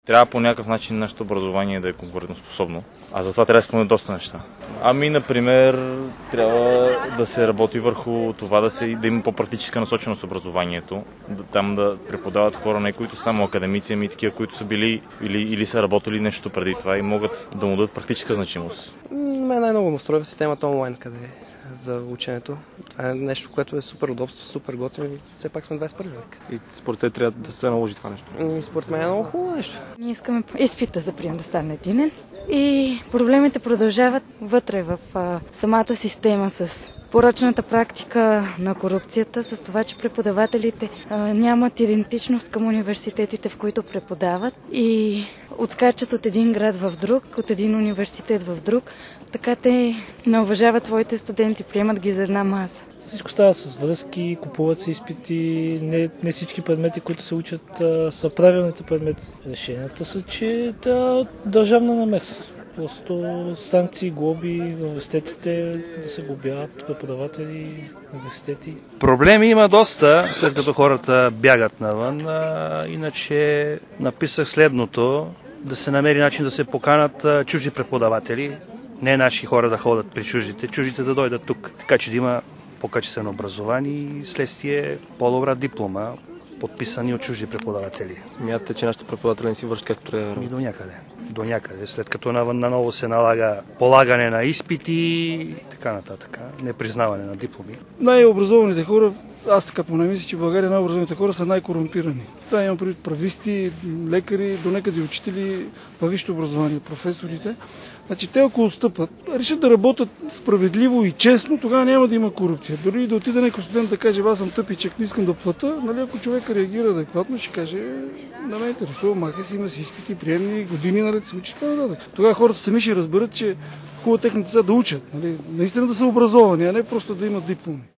Трябва по някакъв начин нашето образование да е конкурентоспособно, а затова трябва да спомня доста неща. Например, трябва да се работи върху това да има по-практическа насоченост образованието, там да преподават хора, не които са само академици, ами такива, които са били или са работили нещо преди това и могат да му дадат практическа значимост. Мен най-много ме устрои в системата онлайн, къде за ученето. Това е нещо, което е супер удобство, супер готино и все пак сме 21 век. И според те трябва да се наложи това нещо? Според мен е много хубаво нещо. Ние искаме изпита за прием да стане единен и проблемите продължават вътре в самата система с порочната практика на корупцията, с това, че преподавателите нямат идентичност към университетите, в които преподават и отскачат от един град в друг, от един университет в друг, така те не уважават своите студенти, приемат ги за една маса. Всичко става с връзки, купуват се изпити, не всички предмети, които се учат, са правилните предмети. Решенията са, че държавна намеса. Просто санкции, глоби за университетите, да се глобяват преподаватели, университети. Проблеми има доста, след като хората бягат навън. Иначе написах следното, да се намери начин да се поканат чужди преподаватели, не наши хора да ходят при чуждите да дойдат тук. Така че да има по-качествено образование и следствие по-добра диплома, подписани от чужди преподаватели. Смятате, че нашите преподаватели не си вършат както трябва? До някъде. След като наново се налага полагане на изпити и така нататък, непризнаване на дипломи. Най-образованите хора, аз така поне мисля, че в България най-образованите хора са най-корумпирани. Това имам предвид прависти, лекари, донекъде учители, във висшето образование, професорите. Значи те ако отстъпат, решат да работят справедливо и честно, тогава няма да има корупция. Дори да отида някой студент да каже, аз съм тъпичък, не искам да плата, ако човек реагира адекватно, ще каже, да ме интересува, махай си, има си изпити, приемни, години наред се учи. Тогава хората сами ще разберат, че хубаво техните деца да учат, наистина да са образовани, а не просто да имат дипломи.